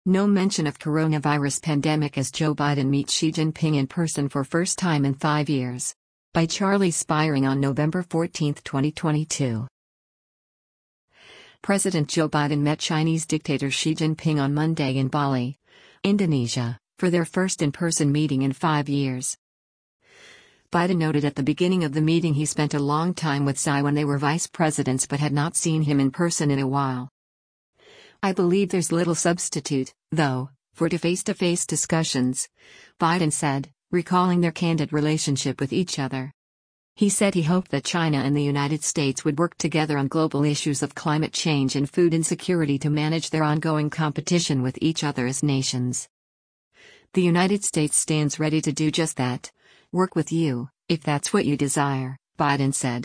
No mention of coronavirus pandemic as Joe Biden meets Xi Jinping in person for first time in 5 years. By Charlie Spiring on November 14, 2022. President Joe Biden met Chinese dictator Xi Jinping on Monday in Bali, Indonesia, for their first in-person meeting in 5 years. Biden noted at the beginning of the meeting he spent a long time with Xi when they were vice presidents but had not seen him in person in a while. "I believe there's little substitute, though, for face-to-face discussions," Biden said, recalling their candid relationship with each other. He said he hoped that China and the United States would work together on global issues of climate change and food insecurity to manage their ongoing competition with each other as nations. "The United States stands ready to do just that, work with you, if that's what you desire," Biden said.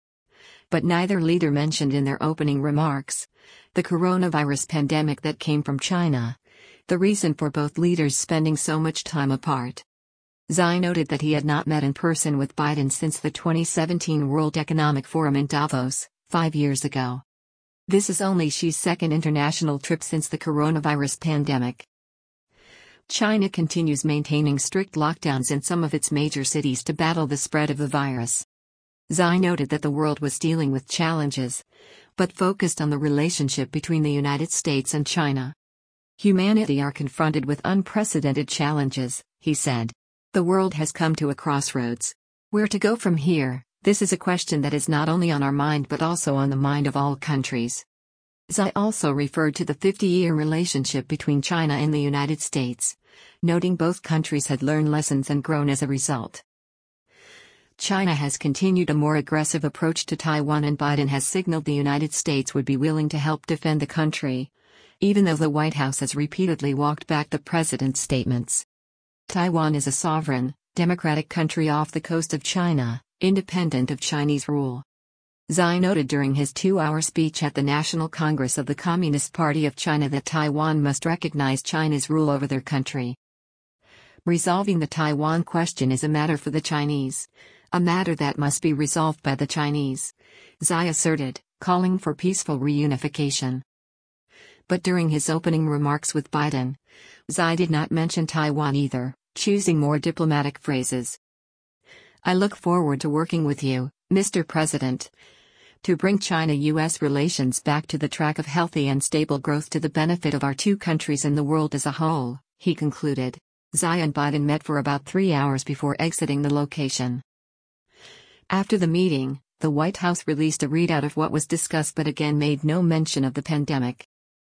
But neither leader mentioned in their opening remarks the coronavirus pandemic that came from China, the reason for both leaders spending so much time apart. Xi noted that he had not met in person with Biden since the 2017 World Economic Forum in Davos, 5 years ago. This is only Xi's second international trip since the coronavirus pandemic. China continues maintaining strict lockdowns in some of its major cities to battle the spread of the virus. Xi noted that the world was dealing with challenges, but focused on the relationship between the United States and China. "Humanity are confronted with unprecedented challenges," he said. "The world has come to a crossroads. Where to go from here? This is a question that is not only on our mind but also on the mind of all countries." Xi also referred to the 50-year relationship between China and the United States, noting both countries had learned lessons and grown as a result. China has continued a more aggressive approach to Taiwan, and Biden has signaled the United States would be willing to help defend the country, even though the White House has repeatedly walked back the president's statements. Taiwan is a sovereign, democratic country off the coast of China, independent of Chinese rule. Xi noted during his 2-hour speech at the National Congress of the Communist Party of China that Taiwan must recognize China's rule over their country. "Resolving the Taiwan question is a matter for the Chinese, a matter that must be resolved by the Chinese," Xi asserted, calling for peaceful reunification. But during his opening remarks with Biden, Xi did not mention Taiwan either, choosing more diplomatic phrases. "I look forward to working with you, Mr. President, to bring China-US relations back to the track of healthy and stable growth to the benefit of our two countries and the world as a whole," he concluded. Xi and Biden met for about 3 hours before exiting the location. After the meeting, the White House released a readout of what was discussed but again made no mention of the pandemic.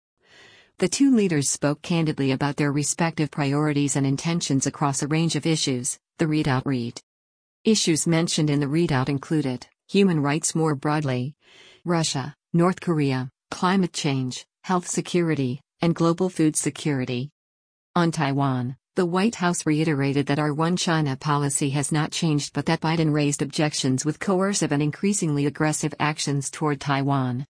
The two leaders spoke candidly about their respective priorities and intentions across a range of issues, the readout read. Issues mentioned in the readout included human rights more broadly, Russia, North Korea, climate change, health security, and global food security. On Taiwan, the White House reiterated that our One China policy has not changed but that Biden raised objections with coercive and increasingly aggressive actions toward Taiwan.